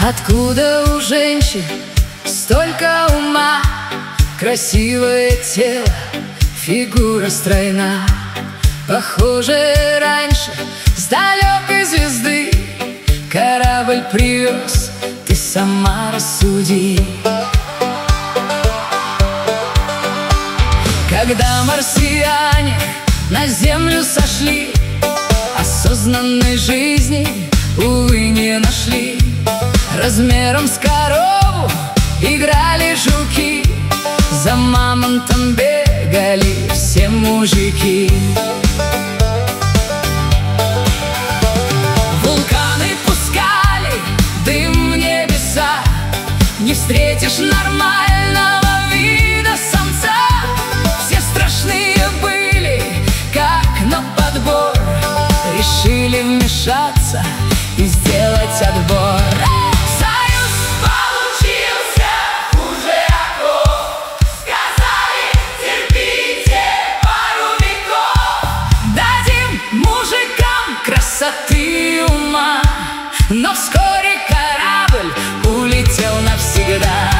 Откуда у женщин столько ума? Красивое тело, фигура стройна. Похоже, раньше с далекой звезды корабль привез, ты сама рассуди. Когда марсиане на землю сошли, осознанной жизни, увы, не нашли. Размером с корову играли жуки, за мамонтом бегали все мужики. Вулканы пускали дым в небеса, не встретишь нормального вида самца. Все страшные были, как на подбор, решили вмешаться и сделать отбор. Союз получился хуже оков, сказали, терпите пару веков. Дадим мужикам красоты и ума, но вскоре корабль улетел навсегда.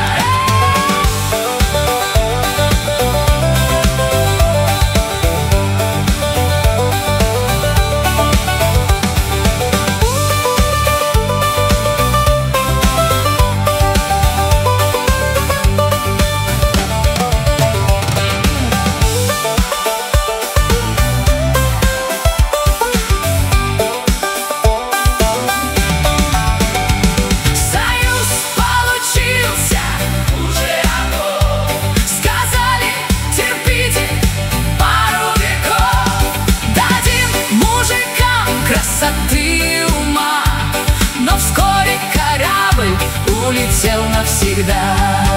Красоты ума, но вскоре корабль улетел навсегда.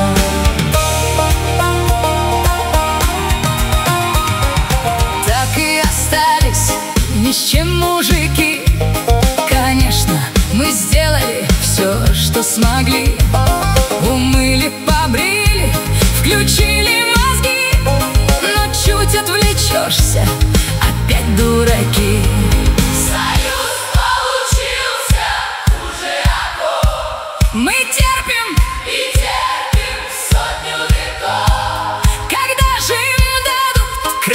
Так и остались ни с чем мужики. Конечно, мы сделали все, что смогли. Умыли, побрили, включили мозги, но чуть отвлечешься, опять дураки. Мы терпим и терпим сотню веков. Когда же им дадут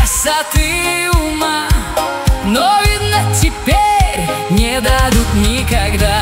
красоты ума? Но, видно, теперь не дадут никогда.